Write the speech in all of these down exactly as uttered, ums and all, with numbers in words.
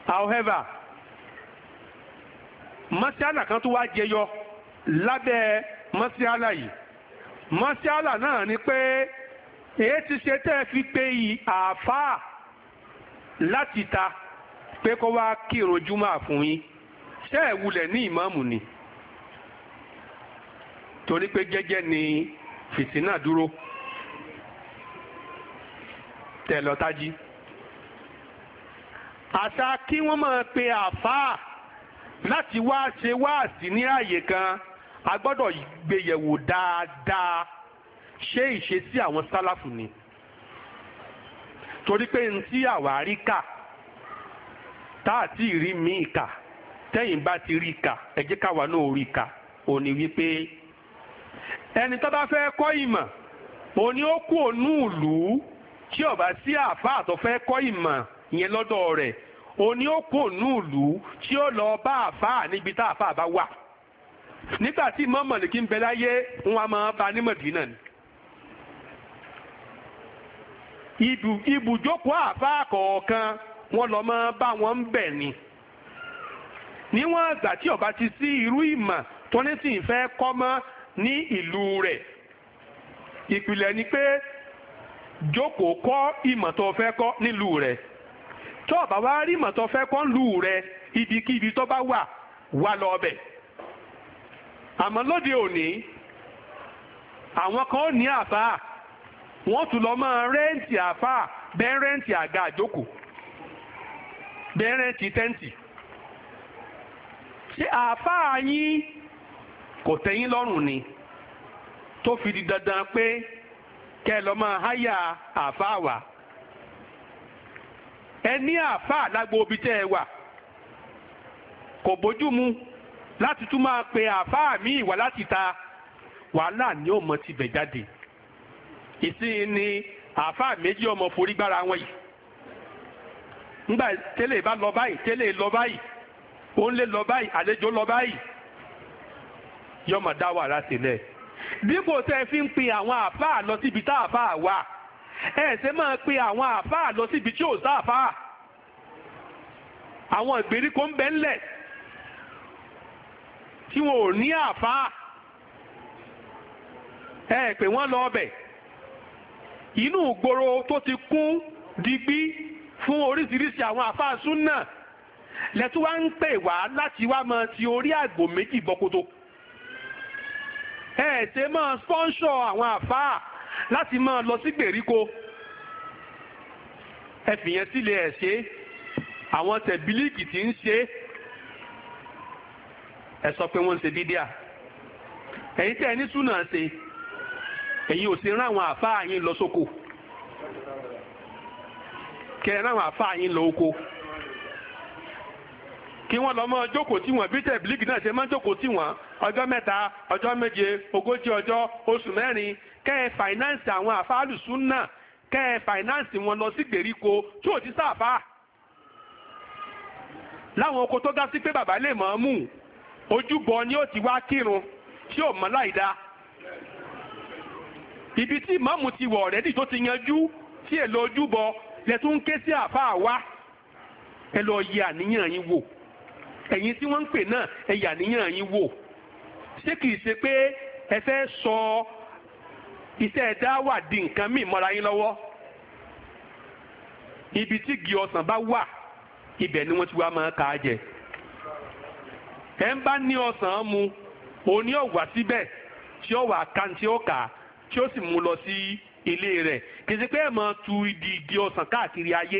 however mọ́síálà kan tó wá jẹyọ lábẹ́ mọ́síálà yìí mọ́síálà náà ni pé èyí ti ṣe tẹ́ fi pé àáfàá láti ta pé kó wá kírun júmọ́ fún yín ṣé ẹ̀ wulẹ̀ ní ìmáàmù ni torí pé jẹ́jẹ́ ni fìtínà dúró tẹ̀ lọ tají. àṣà kí wọ́n máa pe àáfàá láti wá ṣe wáàsí ní ààyè kan a gbọ́dọ̀ gbéyẹ̀wò dáadáa ṣé ìṣesí àwọn sálàfù ni torí pé n tí àwárí kà tá àti ìrí míì kà tẹ́yìn bá ti rí kà ẹ jẹ́ káwa náà rí kà ó ní wípé ẹni tó bá fẹ́ kọ́ ìmọ̀ òní ó kú ònú ìlú tí ó bá sí àáfàá tó fẹ́ kọ́ ìmọ̀ yẹn lọ́dọ̀ rẹ̀ òní ó kú ònú ìlú tí ó lọ bá àáfàá níbi tá àáfàá bá wà nígbà tí Ìmáàmù Málíkì ń bẹ láyé wọn máa bá ní Mẹdínà ni. ibùjókòó àáfàá kọ̀ọ̀kan wọn lọ máa bá wọn ń bẹ̀ ni. níwọ̀n àgbà tí ó bá ti sí irú ìmọ̀ tó ní sì ń fẹ́ kọ́ mọ́ ní ìlú rẹ̀ ìpìlẹ̀ ni pé jókòó kọ́ ìmọ̀ tó fẹ́ kọ́ nílùú rẹ̀ tó o bá wá rí ìmọ̀ tó fẹ́ kọ́ nílùú rẹ̀ ibikíbi tó bá wà wá lọ ọbẹ̀. àmọ́ lóde òní àwọn kan ó ní àáfàá wọ́n tún lọ máa rẹ́ǹtì àáfàá bẹ́ẹ̀ rẹ́ǹtì àga àjókòó bẹ́ẹ̀ rẹ́ǹtì tẹ́ǹtì. ṣé àáfàá yín kò tẹ́yìn lọ́rùn ni tó fi di dandan pé kẹ́ ẹ lọ máa háyà àáfàá wà? ẹ ní àáfàá lágbo ibi tẹ́ ẹ wà kò bójú mu láti tún máa pe àáfàá míì wá láti ta wàhálà ní òmò tibẹ̀ jáde. ìsìn ni àáfàá méjì ọmọ forí gbára wọn yìí ńgbà tẹ́lẹ̀ bá lọ báyìí tẹ́lẹ̀ lọ báyìí ó ń lé lọ báyìí àlejò lọ báyìí yọmọ dá wàhálà sílẹ̀. dípò tẹ́ ẹ fi ń pe àwọn àáfàá lọ síbi tá àáfàá wà ẹ ṣe máa pe àwọn àáfàá lọ síbi tí ò sá àáfàá. àwọn ìgbèríko ń bẹ ńlẹ̀ tí wọn ò ní àáfàá ẹ pè wọ́n lọ ọbẹ̀. inú ìgboro tó ti kún digbí fún oríṣiríṣi àwọn àáfàá súnà lẹ́tọ́ wá ń pè wá láti wá máa ti orí àgbò méjì bọ́kótó. ẹ ṣe máa spọ́nṣọ̀ àwọn àáfàá láti máa lọ sí gbèríko. ẹ fìyẹn sílẹ̀ ẹ̀ ṣe àwọn tẹ̀bílíìkì tí ń ṣe ẹ sọ pé wọ́n ń ṣe bídíà. ẹ̀yin tẹ́ ẹ ní súnà ṣe ẹ̀yin ò sì rán àwọn àáfàá yín lọ sóko kẹ́ ẹ rán àwọn àáfàá yín lọ oko kí wọ́n lọ mọ́ jókòó tí wọ́n bí tẹ̀bílíìkì náà ṣe máa ń jókòó tí wọ́n ọjọ́ mẹ́ta ọjọ́ méje ogójì ọjọ́ oṣù mẹ́rin kẹ́ ẹ fàìnáǹsì àwọn àfáàlù súnà kẹ́ ẹ fàìnáǹsì wọn lọ sí gbèríko tí ò ti sáfà. láwọn oko tó dá sí pé bàbá lè mọ̀ ọ́n mú ojúbọ ni ó ti wá kírun tí ò mọ́ láìda. ibi tí ìmáàmù ti wọ̀ ọ̀rẹ́dì tó ti yanjú tí èlò ojúbọ lẹ́tún ń ké sí àfáà wá ẹ lọ yẹ àníyàn yín wò. ẹ̀yin tí wọ́n ń pè náà ẹ yà níyàn yín wò. ṣé kìí ṣe pé ẹ fẹ́ sọ iṣẹ́ dáwà di nǹkan míì mọ́ra yín lọ́wọ́? ibi tí igi ọsàn bá wà ibẹ̀ ni wọ́n ti wá máa kà á jẹ. ẹ ń bá ní ọsàn mu òní ọ̀wà síbẹ̀ tí ó wà ká tí ó kà tí ó sì mú lọ sí ilé rẹ̀ kìí ṣe pé ẹ máa tu ìdí igi ọsàn káàkiri ayé.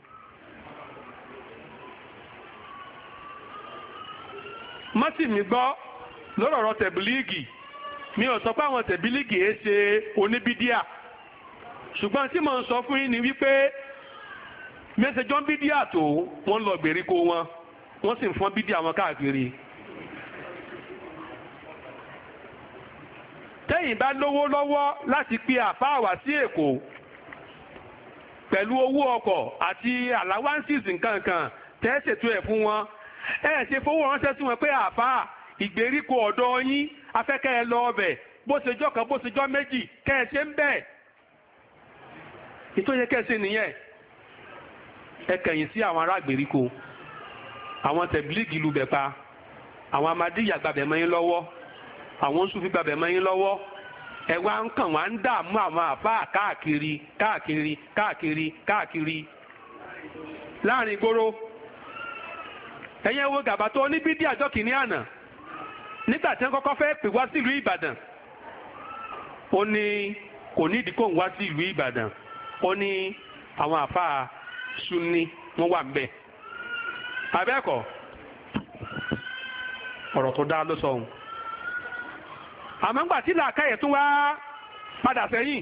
mọ́tì mi gbọ́ lọ́rọ̀ ọ̀rọ̀ tẹ̀bílíìgì mi ò sọ pé àwọn tẹ̀bílíìgì ẹ ṣe oníbídíà ṣùgbọ́n tí mo ń sọ fún yín ni wípé mẹ́sẹ̀jọ́ ń bídíà tó wọ́n lọ gbèríko wọn wọ́n sì ń fọ́n bídíà wọn káàkiri. tẹ́yìn bá lówó lọ́wọ́ láti pe àfáà wá sí Èkó pẹ̀lú owó ọkọ̀ àti allowances nǹkankan tẹ́ ṣètò ẹ̀ fún wọn ẹ ṣe fowó ránṣẹ́ sí wọn pé àfáà ìgbèríko ọ̀dọ̀ yín afẹ́kẹ́ ẹ lọ ọbẹ̀ bó ṣe jọ́ kan bó ṣe jọ́ méjì kẹ́ ẹ ṣe ń bẹ̀. ìtòyẹ kẹ́ ẹ ṣe nìyẹn ẹ kẹ̀yìn sí àwọn ará ìgbèríko àwọn tẹ̀bílíìgì lu bẹ̀ pa, àwọn amadíyà gbàbẹ̀ mọ́ yín lọ́wọ́, àwọn sufi gbàbẹ̀ mọ́ yín lọ́wọ́, ẹ wá ń kàn wá ń dààmú àwọn àfáà káàkiri káàkiri káàkiri káàkiri láàrin ìgboro. ẹ̀yin wo gàbà tó ní bídí àjọ kìíní àná nígbà tí wọ́n kọ́kọ́ fẹ́ pè wá sílùú Ìbàdàn, ó ní kò ní ìdí kó ń wá sí ìlú Ìbàdàn, ó ní àwọn àfáà Sunni wọ́n wà ń bẹ̀. abẹ́ẹ̀kọ́ ọ̀rọ̀ tó dá ló sọ ohun. àmọ́ ńgbà tí làákàyè tún wá padà sẹ́yìn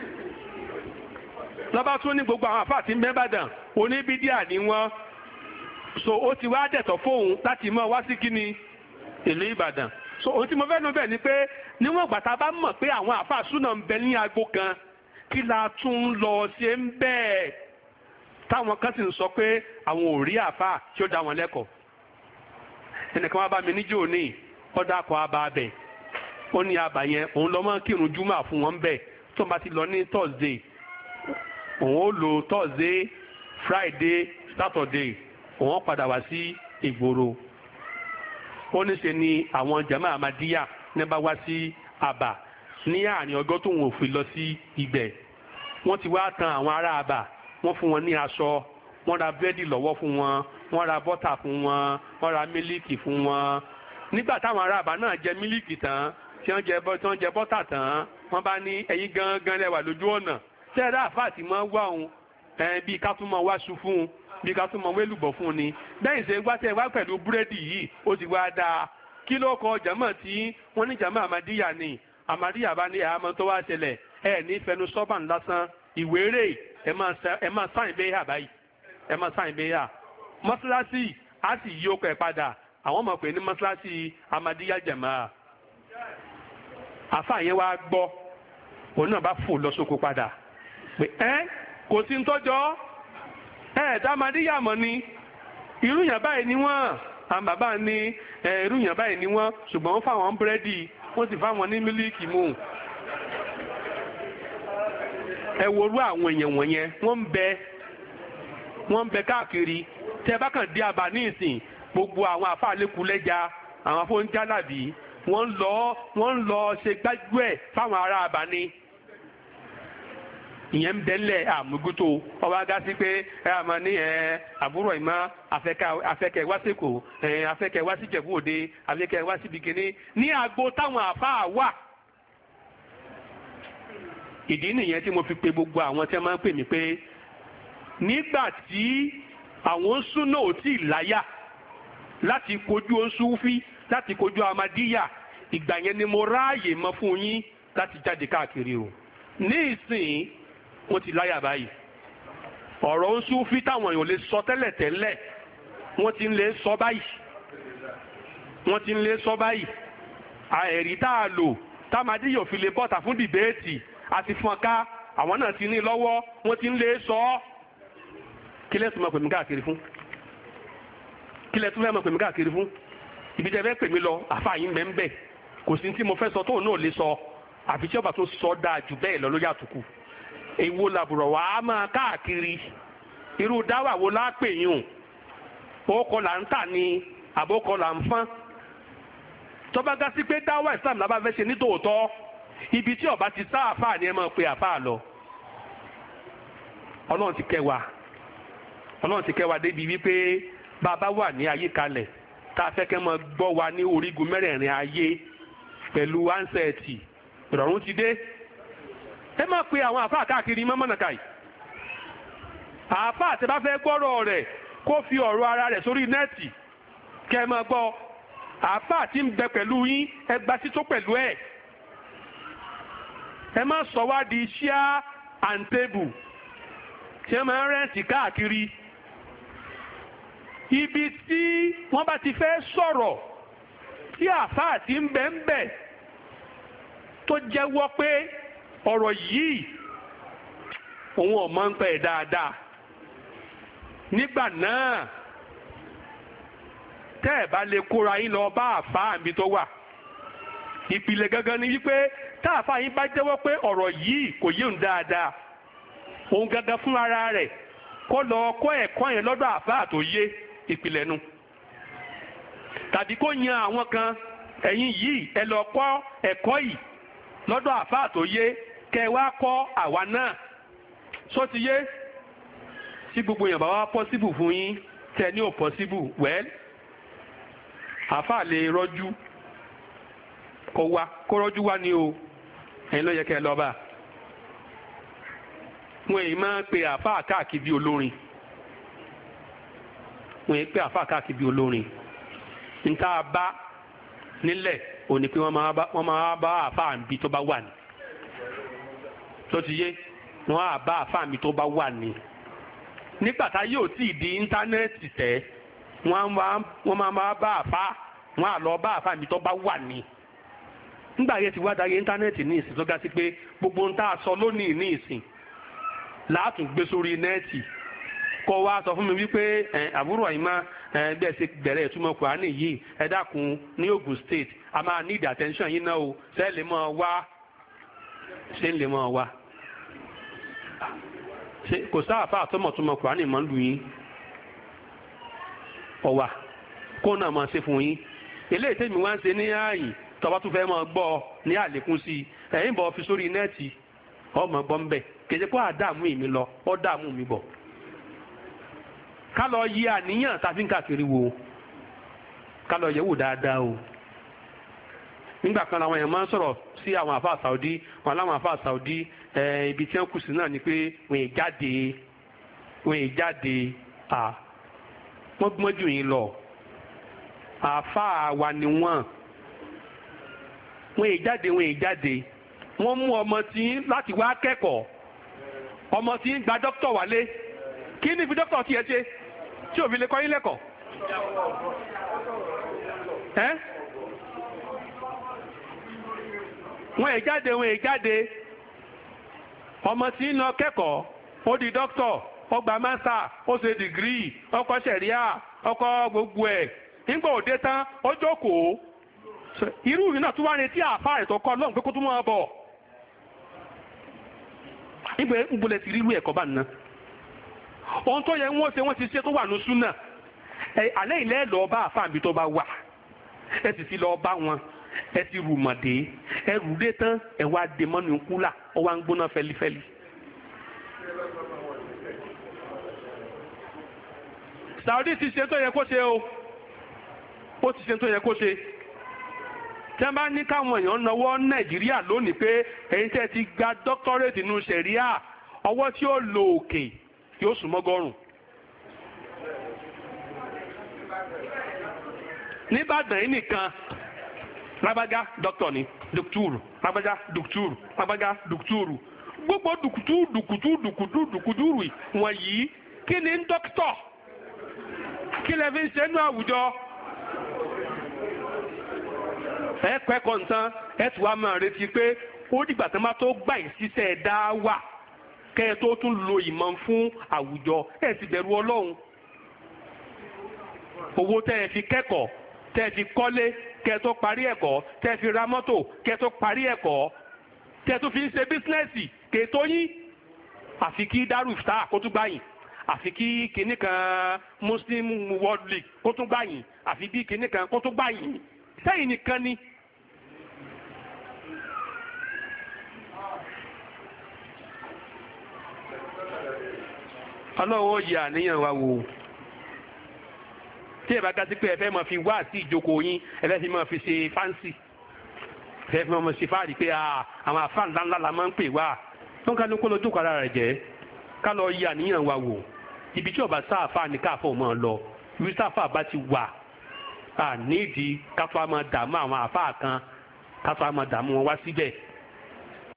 lọ́ba tún ní gbogbo àwọn àfáà tí ń bẹ Ìbàdàn oníbídíà ni wọ́n, so ó ti wá dẹ̀tọ̀ fóun láti mọ́ wá sí kíni ìlú Ìbàdàn. so ohun tí mo fẹ́ nu bẹ́ẹ̀ ni pé níwọ̀n ìgbà tá a bá mọ̀ pé àwọn àfáà súnà ń bẹ ní agbo kan, kí la tún lọ ṣe ń bẹ́ẹ̀ táwọn kan sì ń sọ pé àwọn ò rí àfáà tí ó dá wọn lẹ́kọ̀ọ́. ẹnìkan wá bá mi níjó ní ọ̀dà kọ́ abá abẹ, ó ní abà yẹn òun lọ́ mọ́ kírun júmọ̀ fún wọn bẹ́ẹ̀ tó bá ti lọ ní Thursday òun ó lo Thursday Friday Saturday òun padà wá sí ìgboro. ó ní ṣe ni àwọn jama amadiya ní bá wá sí àbà ní àárín ọjọ́ tó wọn ò fi lọ sí ibẹ̀. wọ́n ti wá tan àwọn ará àbà, wọ́n fún wọn ní aṣọ, wọ́n ra búrẹ́dì lọ́wọ́ fún wọn, wọ́n ra bọ́tà fún wọn, wọ́n ra mílíkì fún wọn. nígbà táwọn ará àbà náà jẹ mílíkì tán tí wọ́n jẹ tí wọ́n jẹ bọ́tà tán, wọ́n bá ní ẹ̀yin gangan lẹ́wà lójú ọ̀nà tẹ́ẹ̀rẹ́ àfáà tí wọ́n wá òun bíi ká tún mọ wáṣu fún un, bí ká tún mọ wélùbọ̀ fún un ni. bẹ́ẹ̀ ṣe wá tẹ́ wá pẹ̀lú búrẹ́dì yìí ó ti wá dáa. kí ló kọ jàmọ́ tí wọ́n ní jàmọ́ àmàdíyà ni àmàdíyà bá ní àmọ́ tó wá ṣẹlẹ̀ ẹ ní fẹnu sọ́bàn lásán ìwéré ẹ máa sáyìn bẹ́ẹ̀ hà báyìí ẹ máa sáyìn bẹ́ẹ̀ hà. mọ́ṣáláṣí á sì yí okọ̀ ẹ̀ padà, àwọn ọmọ pè ní mọ́ṣáláṣí àmàdíyà jàmọ́. àfáà yẹn wá gbọ́ òun náà bá fò lọ sóko padà pé ẹ kò sí ń tọ́jọ́ ẹ dá àmàdíyà mọ̀ ni irú yàn báyìí ni wọ́n. àwọn bàbá ní irú yàn báyìí ni wọ́n, ṣùgbọ́n wọ́n fáwọn búrẹ́dì wọ́n sì fáwọn ní mílíkì mú. ẹ worú àwọn èèyàn wọ̀nyẹn wọ́n ń bẹ wọ́n ń bẹ káàkiri. tẹ́ bá kàn dé àbá ní ìsìn gbogbo àwọn àfáàlékulẹ́já àwọn afọ́njálàbí wọ́n ń lọ wọ́n ń lọ ṣe gbájú ẹ̀ fáwọn ará àbá ní. ìyẹn ń bẹ́lẹ̀ àmúgútó ọba agá sí pé ẹ àmọ́ ní ẹ àbúrò ìmọ̀ afẹ́kẹ́ wá síkò ẹ afẹ́kẹ́ wá sí Ìjẹ̀bú Òde afẹ́kẹ́ wá síbi kíní ní agbo táwọn àfáà wà. ìdí nìyẹn tí mo fi pe gbogbo àwọn tí wọ́n máa ń pè mí pé nígbà tí àwọn súnà ò tí ì láyà láti kojú Súfí láti kojú Amadíyà, ìgbà yẹn ni mo ráàyè mọ́ fún yín láti jáde káàkiri o. ní ìsìn wọ́n ti láyà báyìí. ọ̀rọ̀ Súfí táwọn èèyàn lè sọ tẹ́lẹ̀ tẹ́lẹ̀ wọ́n ti ń lè sọ báyìí. wọ́n ti ń lè sọ báyìí. àẹ̀rí tá a lò támadíyà ò fi lè bọ́ta fún dìbéètì àti fún ọ̀ká àwọn náà ti ní lọ́wọ́ wọ́n ti ń lè sọ ọ́. kí lẹ́sùn máa pè mí káàkiri fún? kí lẹ́sùn máa pè mí káàkiri fún? ibi tẹ́ fẹ́ pè mí lọ àfààyàn mẹ́ńbẹ̀ kò sí tí mo fẹ́ sọ tóun náà lè sọ àfi tí ọba tó sọ dáa jù bẹ́ẹ̀ lọ lórí àtùkù. èwo làbùrọ̀ wà á máa káàkiri irú dáwà wo lápè yùn òkò là ń tà ní àbókò là ń fán. tọ́ba gá sí pé dáwà Islam lábá fẹ́ ṣe ní tòótọ́ ibi tí ọba ti sá àfáà ni ẹ máa pe àfáà lọ. ọlọ́run ti kẹwàá ọlọ́run ti kẹwàá débi wípé bàbá wà ní ayé kalẹ̀ tá a fẹ́ kẹ́ máa gbọ́ wa ní orígun mẹ́rẹ̀ẹ̀rin ayé pẹ̀lú ánsẹ̀tì ìrọ̀rùn ti dé. ẹ máa pe àwọn àfáà káàkiri mọ́mọ́nàkà yìí. àfáà tẹ́ bá fẹ́ gbọ́rọ̀ rẹ̀ kó fi ọ̀rọ̀ ara rẹ̀ sórí nẹ́ẹ̀tì kẹ́ ẹ máa gbọ́. àfáà tí ń bẹ pẹ̀lú yín ẹ gba tító pẹ̀lú ẹ̀. ẹ má sọ wá di chair and table tí ẹ máa ń rẹ́ǹtì káàkiri. ibi tí wọ́n bá ti fẹ́ sọ̀rọ̀ tí àfáà tí ń bẹ ń bẹ tó jẹ́wọ́ pé ọ̀rọ̀ yìí òun ò mọ̀ ń pẹ́ dáadáa nígbà náà tẹ́ ẹ̀ bá lè kóra yín lọ bá àfáà mi tó wà. ìpìlẹ̀ gangan ni wípé tá àfáà yín bá jẹ́wọ́ pé ọ̀rọ̀ yìí kò yé òun dáadáa òun gangan fún ara rẹ̀ kó lọ kọ́ ẹ̀kọ́ yẹn lọ́dọ̀ àfáà tó yé ìpìlẹ̀ nu. tàbí kó yan àwọn kan ẹ̀yin yìí ẹ lọ kọ́ ẹ̀kọ́ yìí lọ́dọ̀ àfáà tó yé kẹ́ ẹ wá kọ́ àwa náà sọ ti yé tí gbogbo èèyàn bá wá pọ́síbù fún yín tẹ ní ò pọ́síbù wẹ́l àfáà lè rọ́jú kó wá kó rọ́jú wá ní o ẹ̀yin ló yẹ kẹ́ ẹ lọ bá wọn èyí máa ń pe àfáà káàkiri bí olórin wọn èyí pe àfáà káàkiri bí olórin níta bá nílẹ̀ ò ní pé wọ́n máa bá àfáà níbi tó bá wà ní tó ti yé wọ́n á bá àfáà níbi tó bá wà ní nígbà tá yóò tí ì di íńtánẹ́ẹ̀tì tẹ̀ wọ́n máa bá àfáà wọ́n á lọ bá àfáà níbi tó bá wà ní nígbà yẹn ti wá darí íńtánẹ́ẹ̀tì ní ìsìn tó ga sí pé gbogbo ń tá a sọ lónìí ní ìsìn láàtún gbé sórí nẹ́ẹ̀tì kọ́ wa sọ fún mi wípé àbúrò àyìnbá bí ẹ ṣe bẹ̀rẹ̀ ìtumọ̀ Kùránì yìí ẹ dákun ní Ogun State a máa need attention yín náà o ṣé lè mọ̀ wá ṣé lè mọ̀ wá kò sáàfà àtọmọ̀túnmọ̀ Kùránì mọ́ lù yín ọ̀wà kó náà máa ṣe fún yín eléyìí tèmi wá ń ṣe ní ààyè tọba tún fẹ́ máa gbọ́ ní àlékún sí i ẹ̀yìn bọ̀ fi sórí nẹ́ẹ̀tì ọmọ bọ́ ń bẹ̀ kèjé kó àdààmú mi lọ ọ́ dààmú mi bọ̀ ká lọ yí àníyàn tàbí ń káàkiri wo ká lọ yẹ̀ wò dáadáa o nígbà kan làwọn èèyàn máa ń sọ̀rọ̀ sí àwọn àfáà Saudi wọn láwọn àfáà Saudi ibi tí wọ́n kù sí náà ni pé wọ́n ì jáde wọ́n ì jáde à wọ́n gbọ́n jù yín lọ àfáà wa ni wọ́n wọ́n ì jáde wọ́n ì jáde wọ́n mú ọmọ tí láti wá kẹ́kọ̀ọ́ ọmọ tí ń gba dókítà wálé kí ni fi dókítà tiẹ̀ ṣe tí òfin lè kọ́ yín lẹ́kọ̀ọ́ ẹ́ wọ́n ì jáde wọ́n ì jáde ọmọ tí ń lọ kẹ́kọ̀ọ́ ó di dókítà ó gba mástà ó ṣe dìgírì ó kọ́ sẹ̀ríà ó kọ́ gbogbo ẹ̀ nígbà òde tán ó jókòó irú yìí náà tún wá retí àáfàá rẹ̀ tó kọ́ lọ́hùn pé kó tún máa bọ̀ nígbà ìbúlẹ̀ ti rírú ẹ̀kọ́ bá nná ohun tó yẹ wọ́n ṣe wọ́n ti ṣe tó wà ní súnà alẹ́ ilẹ̀ lọ bá àáfàá mi tó bá wà ẹ sì fi lọ bá wọn ẹ ti rù mọ̀dé ẹ rù dé tán ẹ wá dé mọ́nu kúlà ó wá ń gbóná fẹlifẹli. Saudi ti ṣe tó yẹ kó ṣe o ó ti ṣe tó yẹ kó ṣe tí wọ́n bá ní káwọn èèyàn náwó Nàìjíríà lónìí pé ẹ̀yin tẹ́ ti gba doctorate nínú sẹ̀ríà ọwọ́ tí ó lo òkè yóò sún mọ́gọ́rùn. Níbàdàn yìí nìkan lágbájá dókítà ni dùkútùrù lágbájá dùkútùrù lágbájá dùkútùrù gbogbo dùkútù dùkútù dùkútù dùkútùrù wọ̀nyí kí ni dókítà kí lè fi ń ṣe nínú àwùjọ. ẹ kọ́ ẹ̀kọ́ nǹkan ẹ tún wá máa retí pé ó dìgbà tó máa tó gbà yín síṣẹ́ dá wà kẹ́ ẹ tó tún lo ìmọ̀ fún àwùjọ ẹ sì bẹ̀rù Ọlọ́run. owó tẹ́ ẹ fi kẹ́kọ̀ọ́ tẹ́ ẹ fi kọ́lé kẹ́ ẹ tó parí ẹ̀kọ́ tẹ́ ẹ fi ra mọ́tò kẹ́ ẹ tó parí ẹ̀kọ́ tẹ́ ẹ tó fi ń ṣe bísínẹ́sì kètò yín àfi kí Darul Ifta kó tún gbà yín àfi kí kinní kan Muslim World League kó tún gbà yín àfi bí kinní kan kó tún gbà yín sẹ́yìn nìkan ni. Ọlọ́run ó yẹ àníyàn wa wò tí ẹ bá gásí pé ẹ fẹ́ máa fi wá sí ìjókòó yín ẹ fẹ́ fi máa fi ṣe fáǹsì ẹ fẹ́ fi máa ṣe fáàrí pé àwọn àfáà ńláńlá la máa ń pè wá wọn ká ló kó lójú kọ́ra rẹ̀ jẹ́ ká lọ yẹ àníyàn wa wò ibi tí ọba sáàfà ní káàfọ̀ máa lọ ibi sáàfà bá ti wà à nídìí ká tó a máa dààmú àwọn àfáà kan ká tó a máa dààmú wọn wá síbẹ̀.